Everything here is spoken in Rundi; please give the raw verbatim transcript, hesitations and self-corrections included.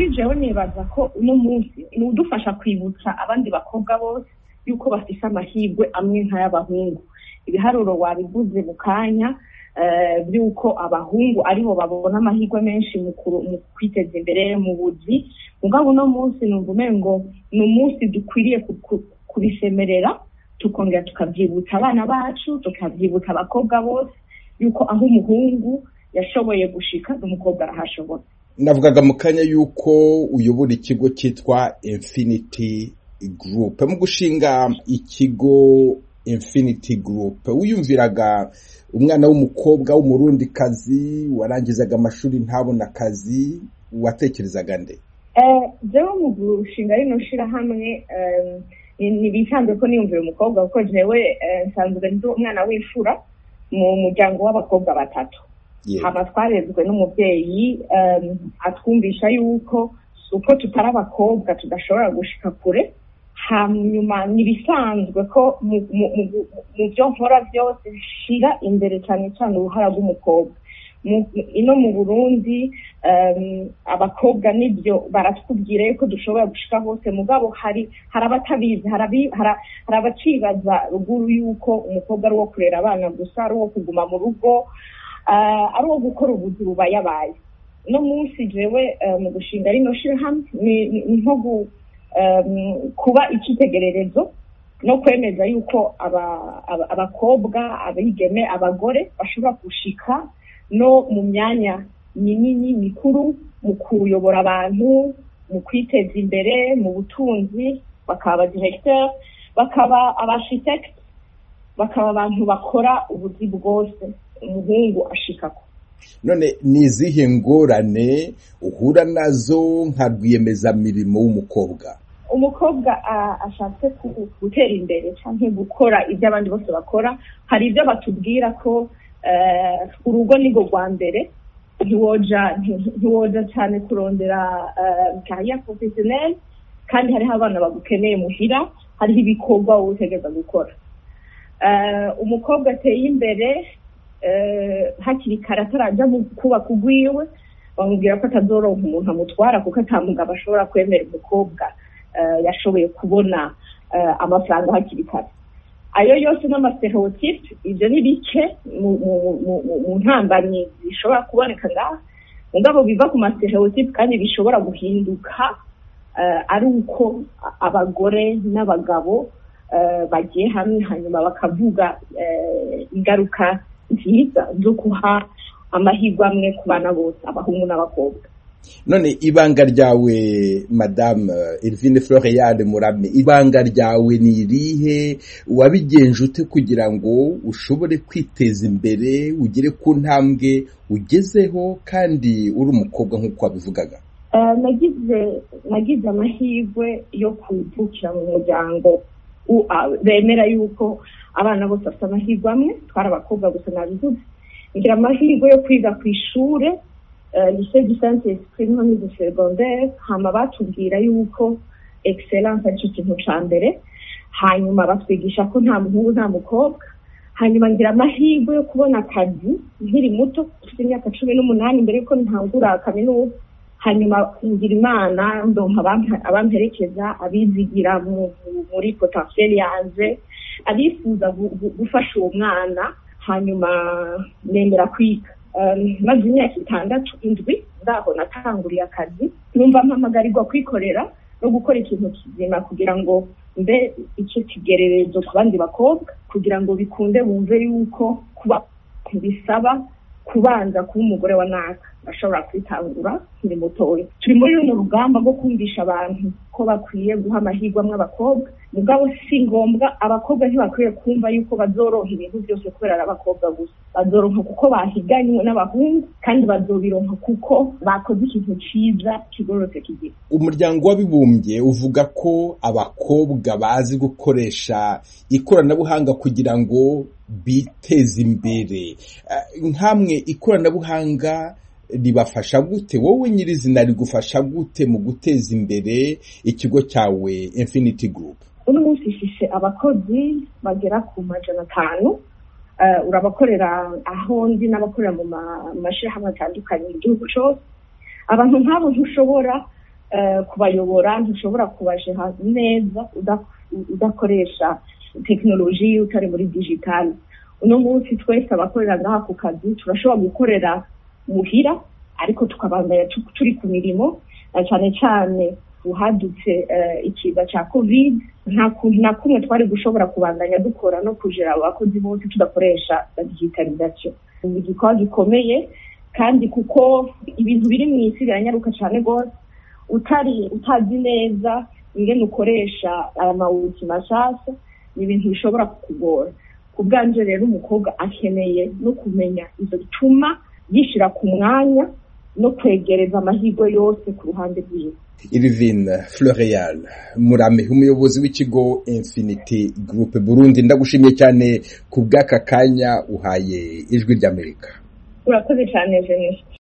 kuri jewe nibaza ko uno munsi ni udufasha kwibutsa abandi bakobwa bose yuko bafise amahirwe amwe nk'ay'abahungu. Ibiharuro wabivuze mu kanya by'uko abahungu aribo babona amahirwe menshi mu kwiteza imbere mu buzi. Mugabo uno munsi numva umengo ni umunsi dukwiriye kubisemerera, tukongera tukavyibutsa abana bacu, tukavyibutsa abakobwa bose yuko aho umuhungu yashoboye gushika n'umukobwa arahashobora. Navugaga mu kanya yuko uyobora ikigo cyitwa Infinity Group. Mu gushinga ikigo Infinity Group wiyumviraga umwana w'umukobwa w'umurundikazi warangizaga amashuri ntabona akazi, watekerezaga nde? Eh jewe mu gushinga rino shirahamwe ni bisanzwe ko niyumvira umukobwa kuko jewe nsanzwe ndi umwana w'ifura mu muryango w'abakobwa batatu. Hama twarezwe n'umuvyeyi atwumvisha yuko uko tutari abakobwa tudashobora gushika kure. Hanyuma nibisanzwe ko mu byo nkora byose shira imbere cyane cyane uruhara rw'umukobwa. Ino mu Burundi abakobwa nibyo baratubwira yuko dushobora gushika hose, mugabo hari harabatabizi hari abacibaza ruguru yuko umukobwa ari uwo kurera abana gusa, ari uwo kuguma mu rugo, ari uwo gukora ubuzi bubayabaye. No munsi jewe mu gushinga rino shirahamwe ni nko kuba icyitegererezo no kwemeza yuko abakobwa abigeme abagore bashobora gushika no mu myanya minini mikuru mu kuyobora abantu, mu kwiteza imbere mu butunzi, bakaba directeur, bakaba architect, bakaba abantu bakora ubuzi bwose umuhungu ashikako. None nizihe ngorane uhura nazo nka rwiyemezamirimo w'umukobwa? Umukobwa ashatse gutera imbere cyangwa gukora ibyo abandi bose bakora, hari ibyo batubwira ko urugo nigo rwa mbere, ntiwoja ntiwoja cyane kurondera carrière professionnelle, kandi hariho abana bagukeneye muhira, hariho ibikorwa wowe utegereza gukora. Umukobwa ateye imbere hakiri kare ataraja mu kubaka ugwiwe, bamubwira ko atazoronka umuntu amutwara kuko atamugabo ashobora kwemera umukobwa yashoboye kubona amafaranga hakiri kare. Ayo yose n'amastereotype, ibyo ni bike mu ntambamyi zishobora kuboneka ngaha, mugabo biva ku mastereotype kandi bishobora guhinduka ari uko abagore n'abagabo bagiye hamwe hanyuma bakavuga ingaruka nziza zo kuha amahirwe amwe ku bana bose, abahungu n'abakobwa. None ibanga ryawe Madame Elvine Floriane Murame, ibanga ryawe ni irihe? Wabigenje ute kugira ngo ushobore kwiteza imbere ugere ku ntambwe ugezeho kandi uri umukobwa nk'uko wabivugaga? Nagize nagize amahirwe yo kuvukira mu muryango bemera yuko abana bose bafite amahirwe amwe, twari abakobwa gusa nabivuze. Ngira amahirwe yo kwiga ku ishure lycée du Saint-Esprit nko mu secondaire, hama batubwira yuko excellence ari ikintu ca mbere, hanyuma batwigisha ko nta muhungu nta mukobwa. Hanyuma ngira amahirwe yo kubona akazi nkiri muto, mfite imyaka cumi n'umunani mbere yuko ntangura kaminuza. Hanyuma ngira Imana ndonka abamperekeza, abizigira muri potentiel yanje, abifuza gufasha uwo mwana. Hanyuma nemera kwiga. Maze imyaka itandatu indwi ndaho natanguriye akazi, numva mpamagarirwa kwikorera no gukora ikintu kizima kugira ngo mbe icyo kigererezo ku bandi bakobwa, kugira ngo bikunde bumve yuko kuba bisaba kubanza kuba umugore wa naka bashobora kwitangura nkiri mutoya. Turi muri runo rugamba rwo kumvisha abantu ko bakwiye guha amahirwe amwe abakobwa, mugabo si ngombwa abakobwa ntibakwiye kumva yuko bazoronka ibintu byose kubera ari abakobwa gusa. Bazoronka kuko bahiganywe n'abahungu, kandi bazobironka kuko bakoze ikintu ciza kigororotse kigira. Umuryango w'abibumbye uvuga ko abakobwa bazi gukoresha ikoranabuhanga kugira ngo biteze imbere. Nkamwe ikoranabuhanga ribafasha gute? Wowe nyirizina rigufasha gute mu guteza imbere ikigo cyawe Infinity Group? Uno munsi ifise abakozi bagera ku majana atanu, urabakorera aho ndi n'abakorera mu mashirahamwe atandukanye mu gihugu cyose. Abantu nk'abo ntushobora kubayobora ntushobora kubajeha neza udakoresha tekinoloji utari muri digitali. Uno munsi twese abakorera ngaha ku kazi turashobora gukorera muhira ariko tukabandanya turi ku mirimo, cyane cyane uhadutse ikiza cya covid nta kuntu na kumwe twari gushobora kubandanya dukora no kujera abakozi bose tudakoresha digitalization. Ni igikorwa gikomeye kandi kuko ibintu biri mu isi biranyaruka cyane rwose, utari utazi neza ingene ukoresha aya mawuti mashasha ni ibintu bishobora kukugora. Ku bwanje rero umukobwa akeneye no kumenya izo bituma yishira ku mwanya no kwegereza amahirwe yose ku ruhande rwiwe. Irvine Floreal Murame, umuyobozi w'ikigo Infinity Group Burundi, ndagushimiye cyane ku bw'aka kanya uhaye Ijwi ry'Amerika. Urakoze cyane Jeanette.